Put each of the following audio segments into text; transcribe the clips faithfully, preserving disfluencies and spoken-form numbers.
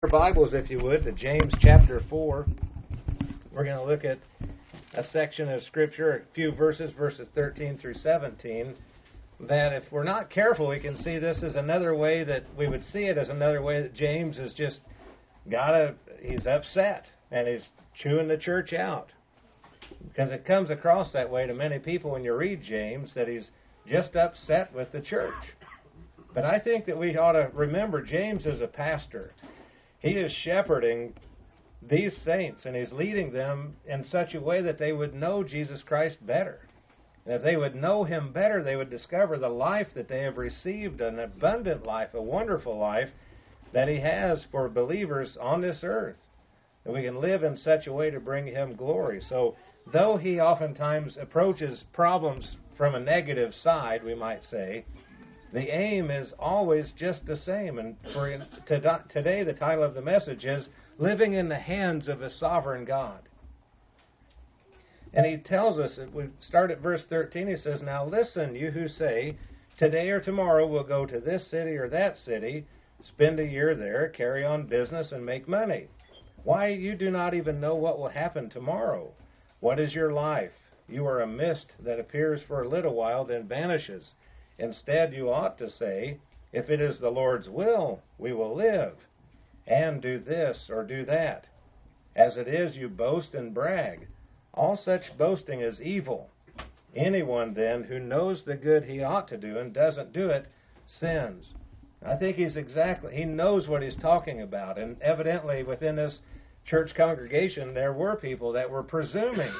Your Bibles, if you would, to James chapter four. We're going to look at a section of Scripture, a few verses, verses thirteen through seventeen, that if we're not careful, we can see this as another way that we would see it as another way that James has just got a, he's upset, and he's chewing the church out. Because it comes across that way to many people when you read James, that he's just upset with the church. But I think that we ought to remember James is a pastor. He is shepherding these saints, and he's leading them in such a way that they would know Jesus Christ better. And if they would know Him better, they would discover the life that they have received, an abundant life, a wonderful life that He has for believers on this earth. And we can live in such a way to bring Him glory. So, though He oftentimes approaches problems from a negative side, we might say, the aim is always just the same. And for today, the title of the message is Living in the Hands of a Sovereign God. And he tells us, we start at verse thirteen, he says, "Now listen, you who say, today or tomorrow we'll go to this city or that city, spend a year there, carry on business, and make money. Why, you do not even know what will happen tomorrow. What is your life? You are a mist that appears for a little while, then vanishes. Instead, you ought to say, if it is the Lord's will, we will live, and do this or do that. As it is, you boast and brag. All such boasting is evil. Anyone, then, who knows the good he ought to do and doesn't do it, sins." I think he's exactly, he knows what he's talking about. And evidently, within this church congregation, there were people that were presuming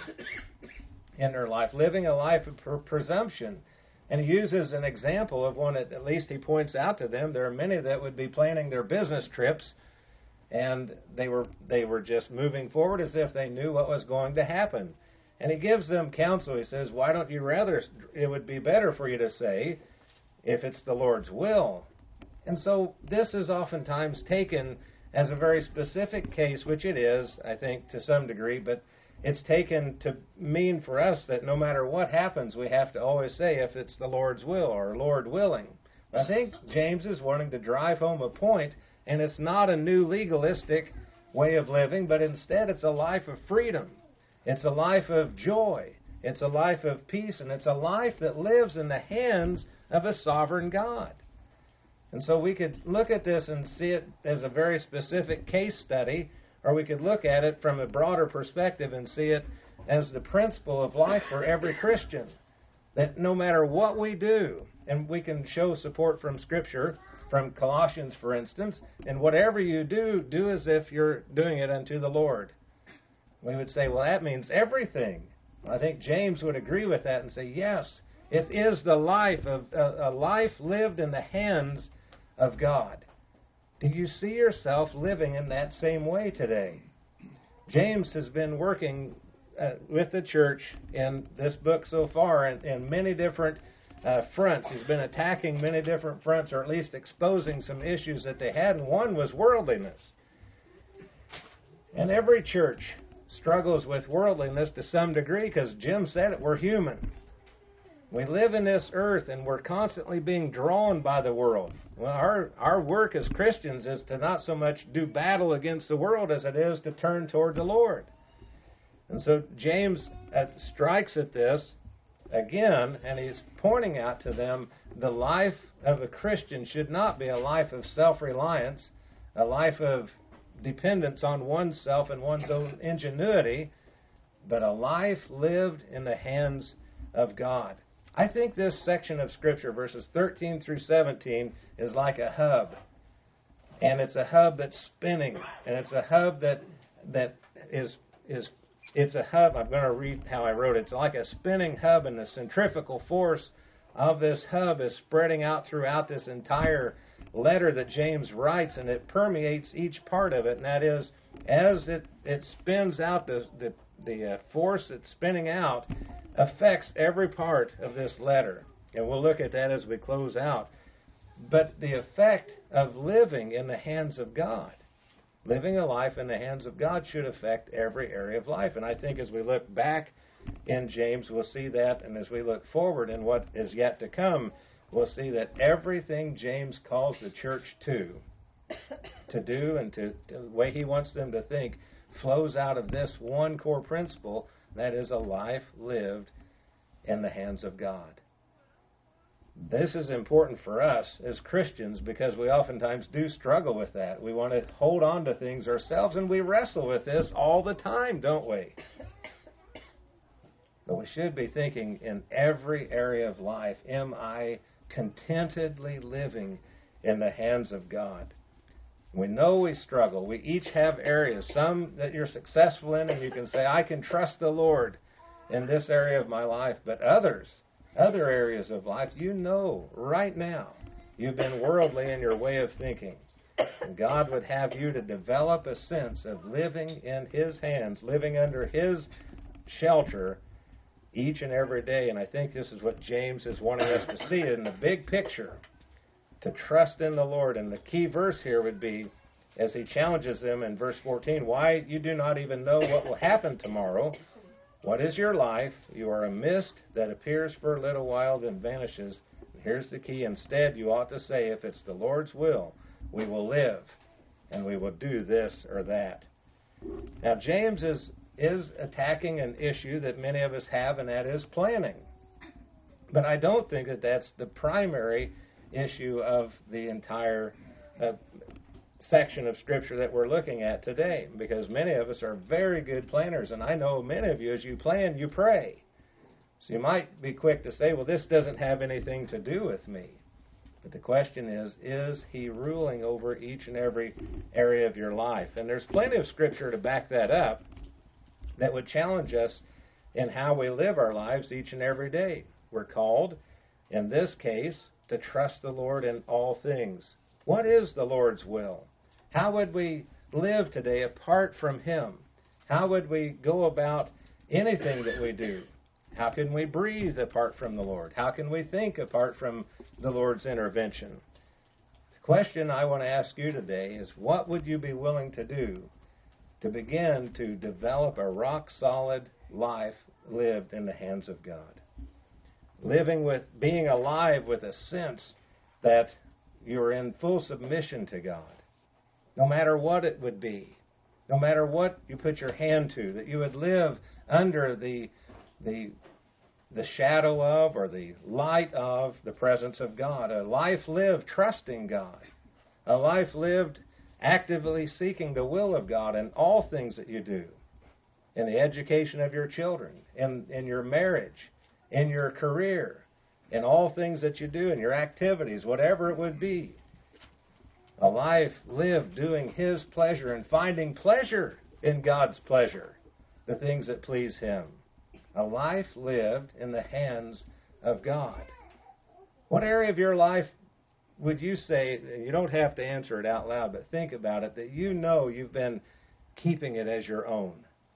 in their life, living a life of presumption. And he uses an example of one that at least he points out to them. There are many that would be planning their business trips, and they were they were just moving forward as if they knew what was going to happen. And he gives them counsel. He says, why don't you rather, it would be better for you to say, if it's the Lord's will. And so this is oftentimes taken as a very specific case, which it is, I think, to some degree, but it's taken to mean for us that no matter what happens, we have to always say if it's the Lord's will or Lord willing. I think James is wanting to drive home a point, and it's not a new legalistic way of living, but instead it's a life of freedom. It's a life of joy. It's a life of peace, and it's a life that lives in the hands of a sovereign God. And so we could look at this and see it as a very specific case study, or we could look at it from a broader perspective and see it as the principle of life for every Christian. That no matter what we do, and we can show support from Scripture, from Colossians, for instance, and whatever you do, do as if you're doing it unto the Lord. We would say, well, that means everything. I think James would agree with that and say, yes, it is the life of a, a life lived in the hands of God. Do you see yourself living in that same way today? James has been working uh, with the church in this book so far in, in many different uh, fronts. He's been attacking many different fronts, or at least exposing some issues that they had, and one was worldliness. And every church struggles with worldliness to some degree, because Jim said it, we're human. We live in this earth, and we're constantly being drawn by the world. Well, our, our work as Christians is to not so much do battle against the world as it is to turn toward the Lord. And so James uh, strikes at this again, and he's pointing out to them the life of a Christian should not be a life of self-reliance, a life of dependence on oneself and one's own ingenuity, but a life lived in the hands of God. I think this section of Scripture, verses thirteen through seventeen, is like a hub. And it's a hub that's spinning. And it's a hub that that is, is it's a hub, I'm going to read how I wrote it. It's like a spinning hub, and the centrifugal force of this hub is spreading out throughout this entire letter that James writes, and it permeates each part of it. And that is, as it, it spins out, the, the, the uh, force that's spinning out affects every part of this letter. And we'll look at that as we close out. But the effect of living in the hands of God, living a life in the hands of God, should affect every area of life. And I think as we look back in James, we'll see that. And as we look forward in what is yet to come, we'll see that everything James calls the church to to do and to, to the way He wants them to think flows out of this one core principle, that is a life lived in the hands of God. This is important for us as Christians because we oftentimes do struggle with that. We want to hold on to things ourselves, and we wrestle with this all the time, don't we? But we should be thinking in every area of life, am I contentedly living in the hands of God? We know we struggle. We each have areas, some that you're successful in, and you can say, I can trust the Lord in this area of my life, but others, other areas of life, you know right now you've been worldly in your way of thinking. And God would have you to develop a sense of living in His hands, living under His shelter each and every day. And I think this is what James is wanting us to see in the big picture, to trust in the Lord. And the key verse here would be, as he challenges them in verse fourteen, why you do not even know what will happen tomorrow. What is your life? You are a mist that appears for a little while, then vanishes. And here's the key. Instead, you ought to say, if it's the Lord's will, we will live, and we will do this or that. Now, James is, is attacking an issue that many of us have, and that is planning. But I don't think that that's the primary issue of the entire uh, section of Scripture that we're looking at today, because many of us are very good planners, and I know many of you, as you plan, you pray. So you might be quick to say, well, this doesn't have anything to do with me. But the question is, is He ruling over each and every area of your life? And there's plenty of Scripture to back that up that would challenge us in how we live our lives each and every day. We're called, in this case, to trust the Lord in all things. What is the Lord's will? How would we live today apart from Him? How would we go about anything that we do? How can we breathe apart from the Lord? How can we think apart from the Lord's intervention? The question I want to ask you today is, what would you be willing to do to begin to develop a rock-solid life lived in the hands of God? Living with, being alive with a sense that you're in full submission to God, no matter what it would be, no matter what you put your hand to, that you would live under the the the shadow of or the light of the presence of God, a life lived trusting God, a life lived actively seeking the will of God in all things that you do, in the education of your children, in, in your marriage, in your career, in all things that you do, in your activities, whatever it would be. A life lived doing His pleasure and finding pleasure in God's pleasure, the things that please Him. A life lived in the hands of God. What area of your life would you say, you don't have to answer it out loud, but think about it, that you know you've been keeping it as your own?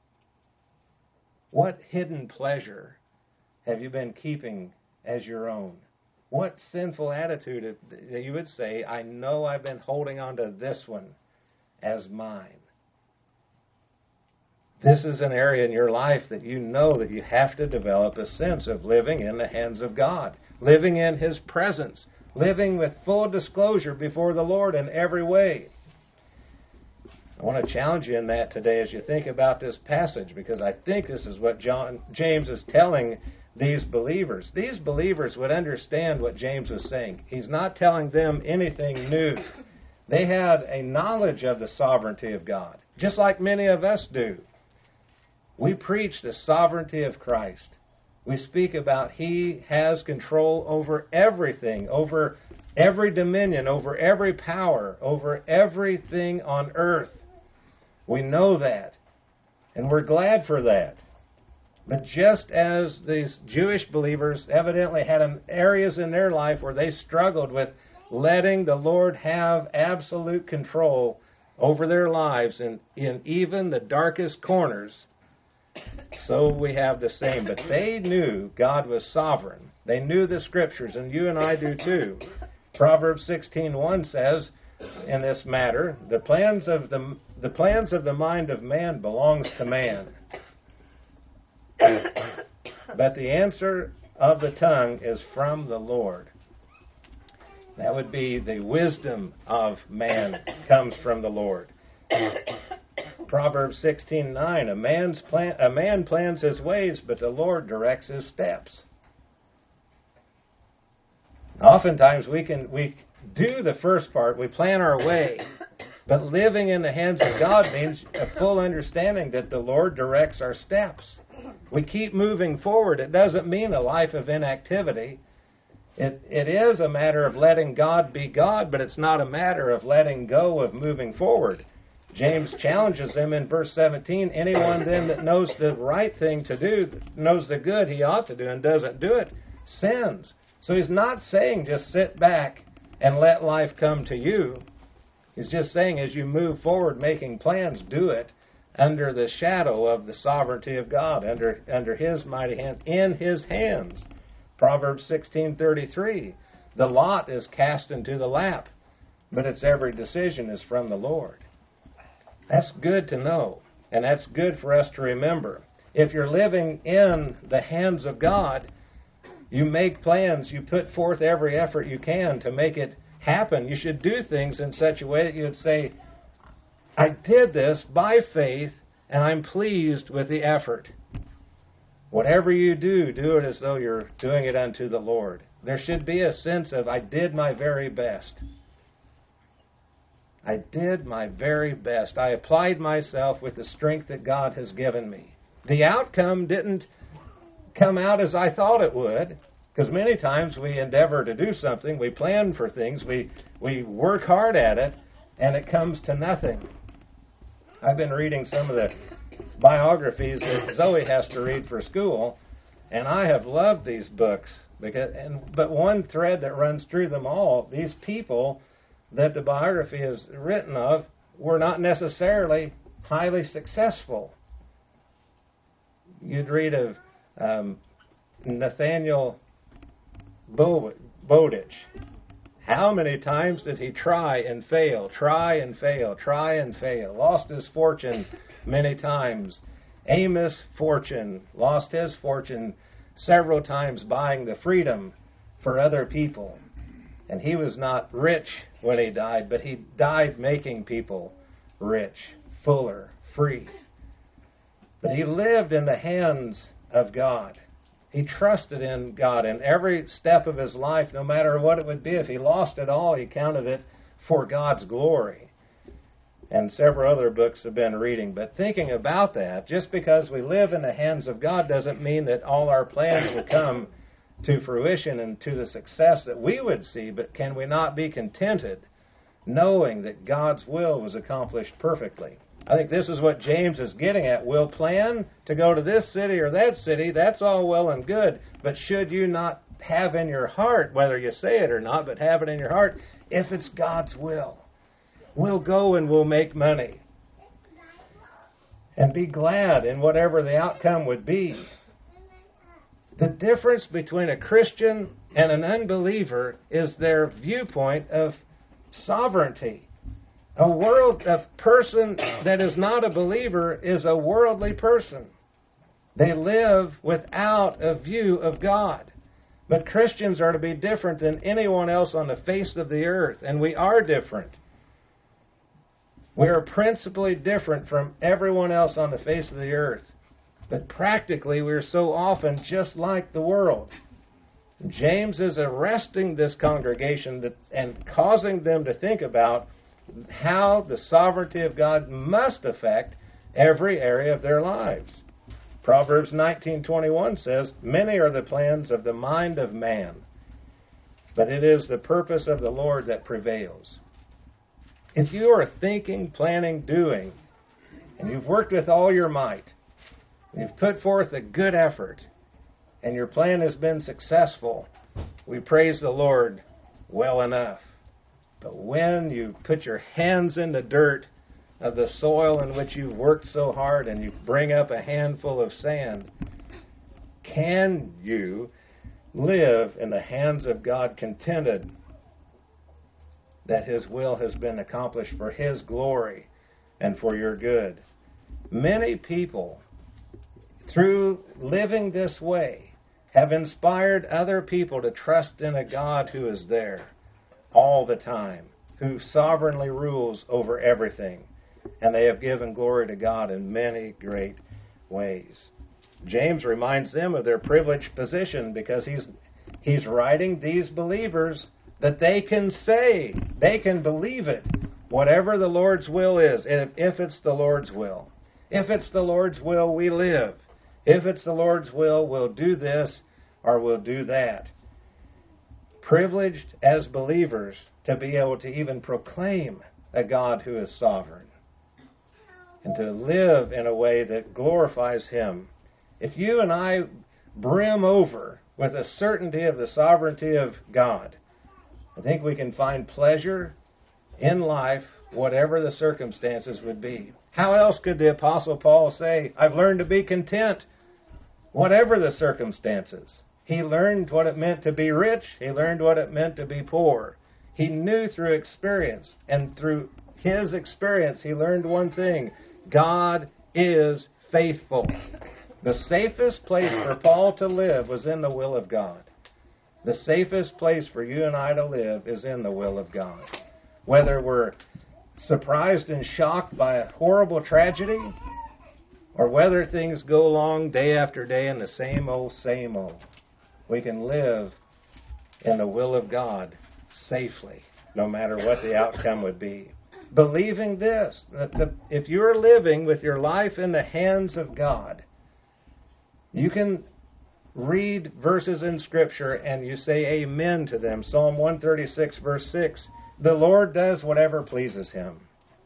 What hidden pleasure have you been keeping as your own? What sinful attitude that you would say, I know I've been holding on to this one as mine? This is an area in your life that you know that you have to develop a sense of living in the hands of God, living in His presence, living with full disclosure before the Lord in every way. I want to challenge you in that today as you think about this passage, because I think this is what John, James is telling these believers. These believers would understand what James was saying. He's not telling them anything new. They had a knowledge of the sovereignty of God, just like many of us do. We preach the sovereignty of Christ. We speak about He has control over everything, over every dominion, over every power, over everything on earth. We know that, and we're glad for that. But just as these Jewish believers evidently had areas in their life where they struggled with letting the Lord have absolute control over their lives in, in even the darkest corners, so we have the same. But they knew God was sovereign. They knew the Scriptures, and you and I do too. Proverbs sixteen one says, in this matter, the plans of the the plans of the mind of man belongs to man, but the answer of the tongue is from the Lord. That would be the wisdom of man comes from the Lord. Proverbs sixteen nine, a man's plan, a man plans his ways, but the Lord directs his steps. Oftentimes we can we do the first part, we plan our way, but living in the hands of God means a full understanding that the Lord directs our steps. We keep moving forward. It doesn't mean a life of inactivity. It, it is a matter of letting God be God, but it's not a matter of letting go of moving forward. James challenges them in verse seventeen, anyone then that knows the right thing to do, knows the good he ought to do and doesn't do it, sins. So he's not saying just sit back and let life come to you. He's just saying as you move forward making plans, do it under the shadow of the sovereignty of God, under, under His mighty hand, in His hands. Proverbs sixteen thirty-three, the lot is cast into the lap, but its every decision is from the Lord. That's good to know, and that's good for us to remember. If you're living in the hands of God, you make plans, you put forth every effort you can to make it happen. You should do things in such a way that you would say, I did this by faith, and I'm pleased with the effort. Whatever you do, do it as though you're doing it unto the Lord. There should be a sense of, I did my very best. I did my very best. I applied myself with the strength that God has given me. The outcome didn't come out as I thought it would, because many times we endeavor to do something, we plan for things, we, we work hard at it, and it comes to nothing. I've been reading some of the biographies that Zoe has to read for school, and I have loved these books. Because, and, but one thread that runs through them all, these people that the biography is written of were not necessarily highly successful. You'd read of um, Nathaniel Bowditch. How many times did he try and fail, try and fail, try and fail? Lost his fortune many times. Amos Fortune lost his fortune several times buying the freedom for other people. And he was not rich when he died, but he died making people rich, fuller, free. But he lived in the hands of God. He trusted in God in every step of his life, no matter what it would be. If he lost it all, he counted it for God's glory. And several other books have been reading. But thinking about that, just because we live in the hands of God doesn't mean that all our plans will come to fruition and to the success that we would see. But can we not be contented knowing that God's will was accomplished perfectly? I think this is what James is getting at. We'll plan to go to this city or that city. That's all well and good. But should you not have in your heart, whether you say it or not, but have it in your heart, if it's God's will, we'll go and we'll make money. And be glad in whatever the outcome would be. The difference between a Christian and an unbeliever is their viewpoint of sovereignty. A world, a person that is not a believer is a worldly person. They live without a view of God. But Christians are to be different than anyone else on the face of the earth, and we are different. We are principally different from everyone else on the face of the earth. But practically, we're so often just like the world. James is arresting this congregation that, and causing them to think about how the sovereignty of God must affect every area of their lives. Proverbs nineteen twenty-one says, many are the plans of the mind of man, but it is the purpose of the Lord that prevails. If you are thinking, planning, doing, and you've worked with all your might, and you've put forth a good effort, and your plan has been successful, we praise the Lord well enough. But when you put your hands in the dirt of the soil in which you've worked so hard and you bring up a handful of sand, can you live in the hands of God contented that His will has been accomplished for His glory and for your good? Many people, through living this way, have inspired other people to trust in a God who is there. all the time, who sovereignly rules over everything. And they have given glory to God in many great ways. James reminds them of their privileged position because he's he's writing these believers that they can say, they can believe it, whatever the Lord's will is, if, if it's the Lord's will. If it's the Lord's will, we live. If it's the Lord's will, we'll do this or we'll do that. Privileged as believers to be able to even proclaim a God who is sovereign and to live in a way that glorifies Him. If you and I brim over with a certainty of the sovereignty of God, I think we can find pleasure in life, whatever the circumstances would be. How else could the Apostle Paul say, I've learned to be content, whatever the circumstances? He learned what it meant to be rich. He learned what it meant to be poor. He knew through experience, and through his experience, he learned one thing. God is faithful. The safest place for Paul to live was in the will of God. The safest place for you and I to live is in the will of God. Whether we're surprised and shocked by a horrible tragedy, or whether things go along day after day in the same old, same old, we can live in the will of God safely, no matter what the outcome would be. Believing this, that the, if you're living with your life in the hands of God, you can read verses in Scripture and you say amen to them. Psalm one thirty-six, verse six, the Lord does whatever pleases Him.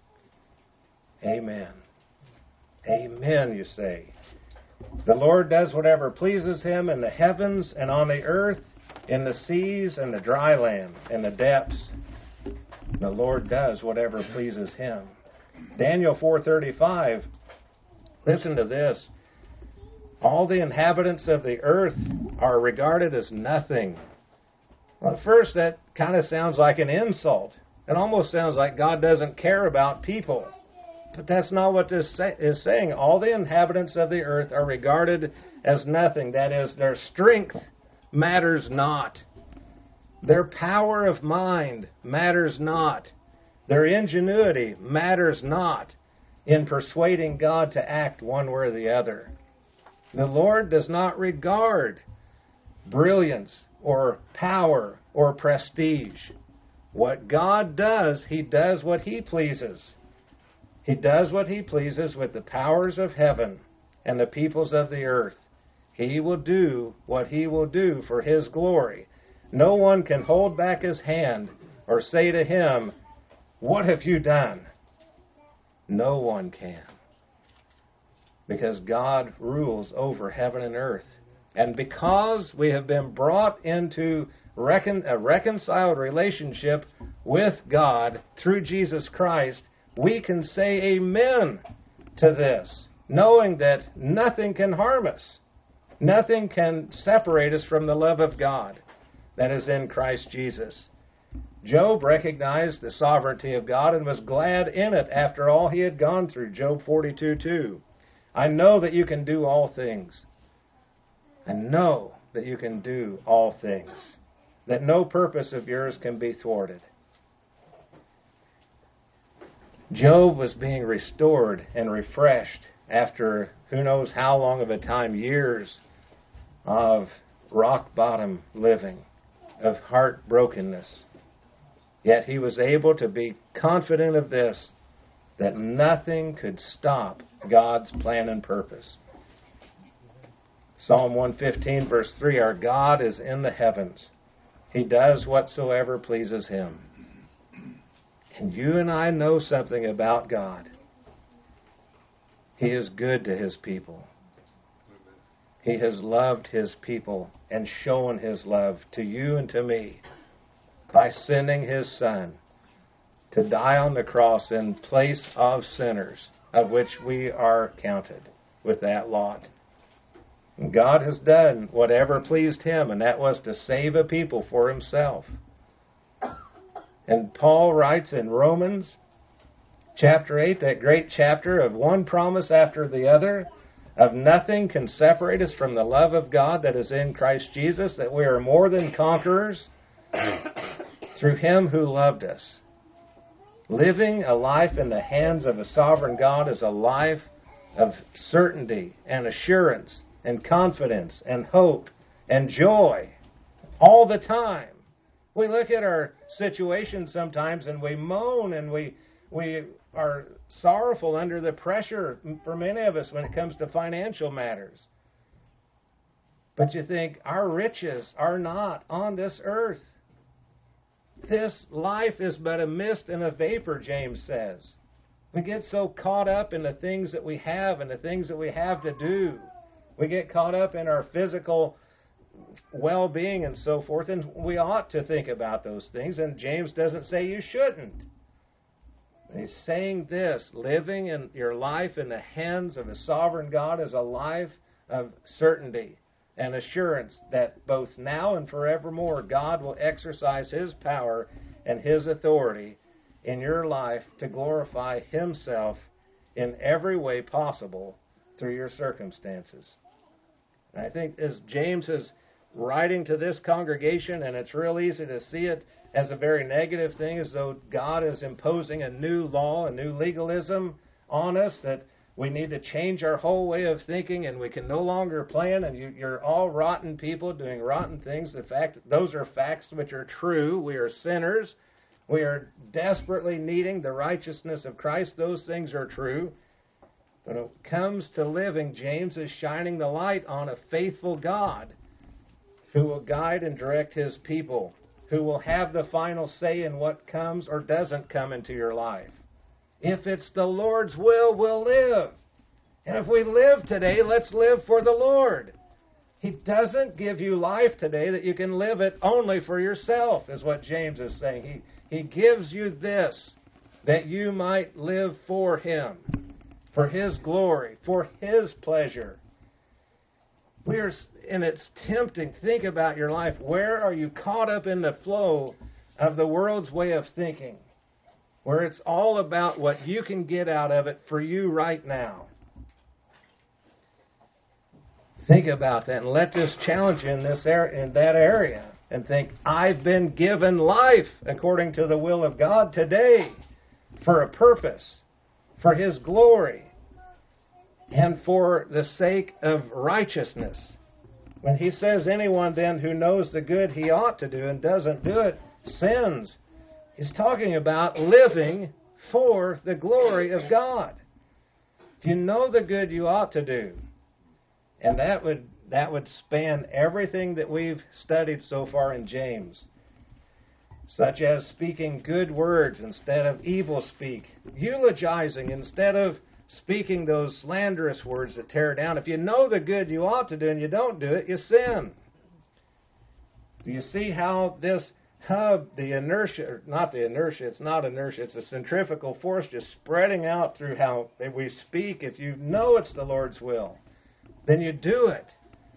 Amen. Amen, you say. The Lord does whatever pleases Him in the heavens and on the earth, in the seas and the dry land, in the depths. The Lord does whatever pleases Him. Daniel four thirty-five, listen to this. All the inhabitants of the earth are regarded as nothing. Well, at first, that kind of sounds like an insult. It almost sounds like God doesn't care about people. But that's not what this is saying. All the inhabitants of the earth are regarded as nothing. That is, their strength matters not. Their power of mind matters not. Their ingenuity matters not in persuading God to act one way or the other. The Lord does not regard brilliance or power or prestige. What God does, He does what He pleases. He does what He pleases with the powers of heaven and the peoples of the earth. He will do what He will do for His glory. No one can hold back His hand or say to Him, what have you done? No one can. Because God rules over heaven and earth. And because we have been brought into recon- a reconciled relationship with God through Jesus Christ, we can say amen to this, knowing that nothing can harm us. Nothing can separate us from the love of God that is in Christ Jesus. Job recognized the sovereignty of God and was glad in it after all he had gone through. Job forty-two two. I know that you can do all things. I know that you can do all things. That no purpose of yours can be thwarted. Job was being restored and refreshed after who knows how long of a time, years of rock bottom living, of heartbrokenness. Yet he was able to be confident of this, that nothing could stop God's plan and purpose. Psalm one fifteen, verse three, our God is in the heavens. He does whatsoever pleases Him. And you and I know something about God. He is good to His people. He has loved His people and shown His love to you and to me by sending His Son to die on the cross in place of sinners, of which we are counted with that lot. And God has done whatever pleased Him, and that was to save a people for Himself. And Paul writes in Romans chapter eight, that great chapter of one promise after the other, of nothing can separate us from the love of God that is in Christ Jesus, that we are more than conquerors through Him who loved us. Living a life in the hands of a sovereign God is a life of certainty and assurance and confidence and hope and joy all the time. We look at our situations sometimes and we moan and we we are sorrowful under the pressure for many of us when it comes to financial matters. But you think, our riches are not on this earth. This life is but a mist and a vapor, James says. We get so caught up in the things that we have and the things that we have to do. We get caught up in our physical well-being and so forth, and we ought to think about those things, and James doesn't say you shouldn't. He's saying this: living in your life in the hands of a sovereign God is a life of certainty and assurance that both now and forevermore God will exercise His power and His authority in your life to glorify Himself in every way possible through your circumstances. And I think as James is writing to this congregation, and it's real easy to see it as a very negative thing, as though God is imposing a new law, a new legalism on us, that we need to change our whole way of thinking and we can no longer plan, and you, you're all rotten people doing rotten things. The fact that those are facts which are true. We are sinners. We are desperately needing the righteousness of Christ. Those things are true. But when it comes to living, James is shining the light on a faithful God who will guide and direct His people, who will have the final say in what comes or doesn't come into your life. If it's the Lord's will, we'll live. And if we live today, let's live for the Lord. He doesn't give you life today that you can live it only for yourself, is what James is saying. He, he gives you this, that you might live for Him, for His glory, for His pleasure. We are, and it's tempting. Think about your life. Where are you caught up in the flow of the world's way of thinking, where it's all about what you can get out of it for you right now? Think about that and let this challenge you in this area, in that area, and think, I've been given life according to the will of God today for a purpose, for His glory, and for the sake of righteousness. When he says anyone then who knows the good he ought to do and doesn't do it, sins, he's talking about living for the glory of God. If you know the good you ought to do, and that would that would span everything that we've studied so far in James, such as speaking good words instead of evil speak, eulogizing instead of speaking those slanderous words that tear down. If you know the good you ought to do and you don't do it, you sin. Do you see how this hub, the inertia, not the inertia, it's not inertia, it's a centrifugal force just spreading out through how we speak. If you know it's the Lord's will, then you do it.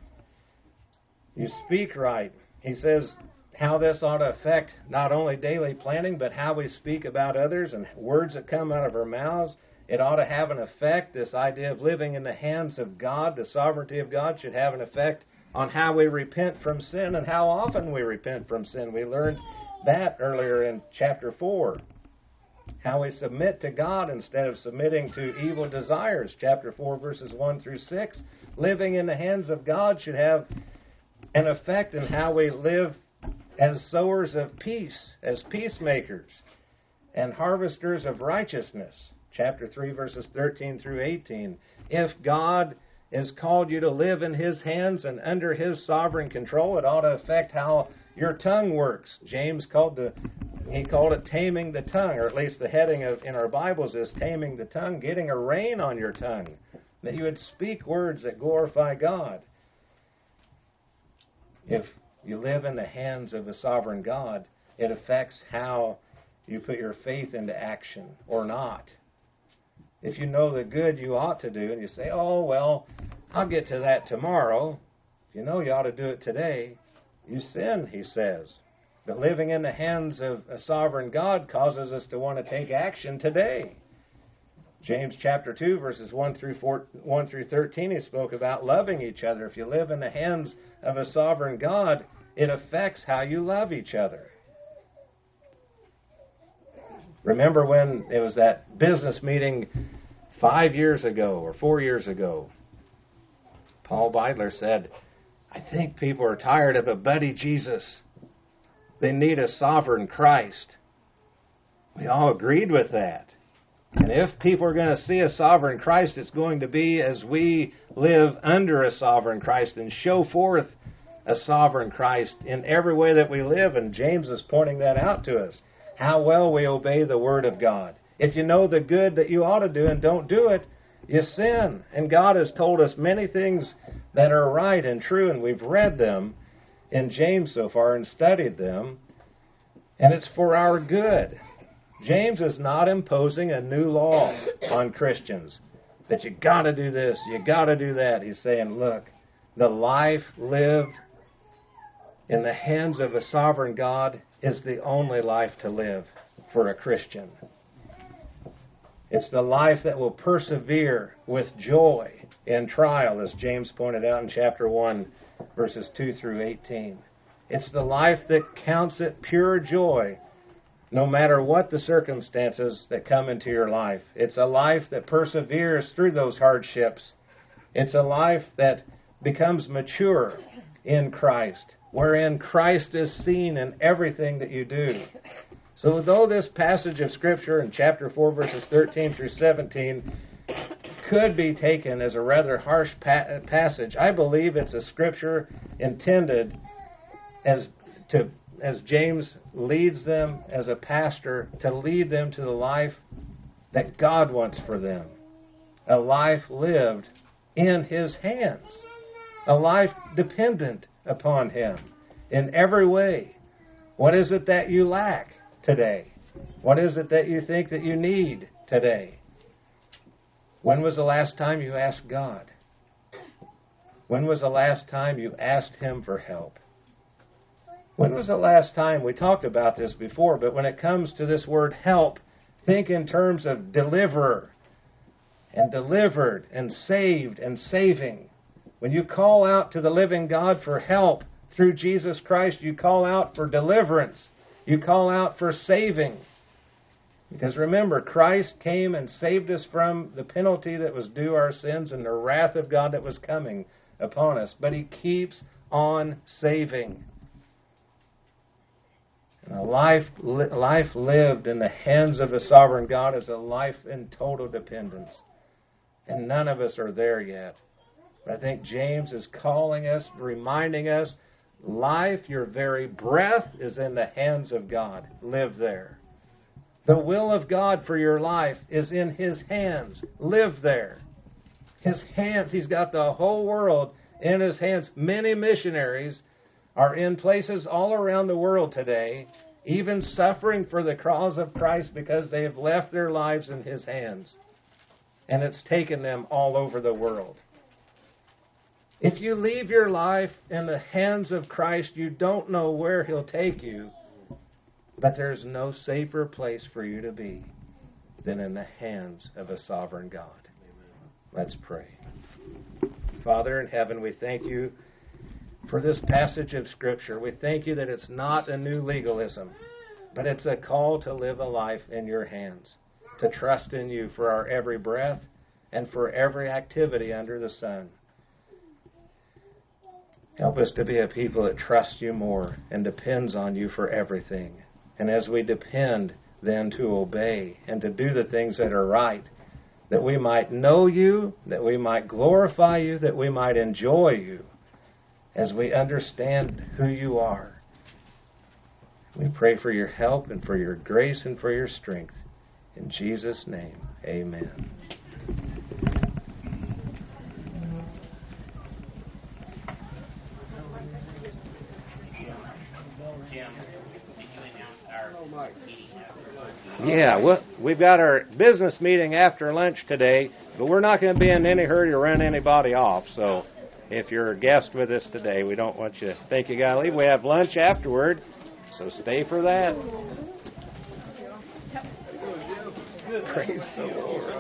You speak right. He says how this ought to affect not only daily planning, but how we speak about others and words that come out of our mouths. It ought to have an effect. This idea of living in the hands of God, the sovereignty of God, should have an effect on how we repent from sin and how often we repent from sin. We learned that earlier in chapter four. How we submit to God instead of submitting to evil desires. Chapter four, verses one through six. Living in the hands of God should have an effect in how we live as sowers of peace, as peacemakers, and harvesters of righteousness. Chapter three, verses thirteen through eighteen. If God has called you to live in His hands and under His sovereign control, it ought to affect how your tongue works. James called the he called it taming the tongue, or at least the heading of in our Bibles is taming the tongue, getting a rein on your tongue, that you would speak words that glorify God. If you live in the hands of a sovereign God, it affects how you put your faith into action or not. If you know the good you ought to do and you say, oh, well, I'll get to that tomorrow. If you know you ought to do it today, you sin, he says. But living in the hands of a sovereign God causes us to want to take action today. James chapter two, verses one through four, one through thirteen, he spoke about loving each other. If you live in the hands of a sovereign God, it affects how you love each other. Remember when it was that business meeting five years ago or four years ago? Paul Beidler said, I think people are tired of a buddy Jesus. They need a sovereign Christ. We all agreed with that. And if people are going to see a sovereign Christ, it's going to be as we live under a sovereign Christ and show forth a sovereign Christ in every way that we live. And James is pointing that out to us. How well we obey the Word of God. If you know the good that you ought to do and don't do it, you sin. And God has told us many things that are right and true, and we've read them in James so far and studied them, and it's for our good. James is not imposing a new law on Christians that you got to do this, you got to do that. He's saying, look, the life lived in the hands of a sovereign God is the only life to live for a Christian. It's the life that will persevere with joy in trial, as James pointed out in chapter one, verses two through eighteen. It's the life that counts it pure joy, no matter what the circumstances that come into your life. It's a life that perseveres through those hardships. It's a life that becomes mature in Christ, wherein Christ is seen in everything that you do. So though this passage of Scripture in chapter four, verses thirteen through seventeen, could be taken as a rather harsh pa- passage, I believe it's a Scripture intended as to as James leads them as a pastor, to lead them to the life that God wants for them. A life lived in His hands. A life dependent upon Him in every way. What is it that you lack today? What is it that you think that you need today? When was the last time you asked God? When was the last time you asked Him for help? When was the last time, we talked about this before, but when it comes to this word help, think in terms of deliverer and delivered and saved and saving. When you call out to the living God for help through Jesus Christ, you call out for deliverance. You call out for saving. Because remember, Christ came and saved us from the penalty that was due our sins and the wrath of God that was coming upon us. But He keeps on saving. And a life, life lived in the hands of a sovereign God is a life in total dependence. And none of us are there yet. But I think James is calling us, reminding us, life, your very breath, is in the hands of God. Live there. The will of God for your life is in His hands. Live there. His hands, He's got the whole world in His hands. Many missionaries are in places all around the world today, even suffering for the cause of Christ because they have left their lives in His hands. And it's taken them all over the world. If you leave your life in the hands of Christ, you don't know where He'll take you, but there's no safer place for you to be than in the hands of a sovereign God. Amen. Let's pray. Father in heaven, we thank You for this passage of Scripture. We thank You that it's not a new legalism, but it's a call to live a life in Your hands, to trust in You for our every breath and for every activity under the sun. Help us to be a people that trust You more and depends on You for everything. And as we depend then to obey and to do the things that are right, that we might know You, that we might glorify You, that we might enjoy You, as we understand who You are. We pray for Your help and for Your grace and for Your strength. In Jesus' name, amen. Yeah, well, we've got our business meeting after lunch today, but we're not going to be in any hurry to run anybody off. So if you're a guest with us today, we don't want you to think you got to leave. We have lunch afterward, so stay for that. Praise the Lord.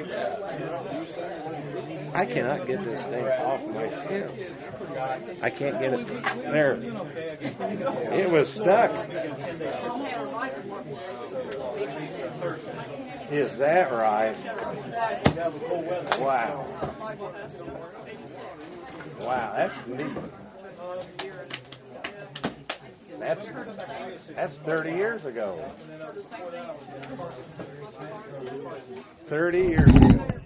I cannot get this thing off my pants. I can't get it. There. It was stuck. Is that right? Wow. Wow, that's neat. That's that's thirty years ago. thirty years ago.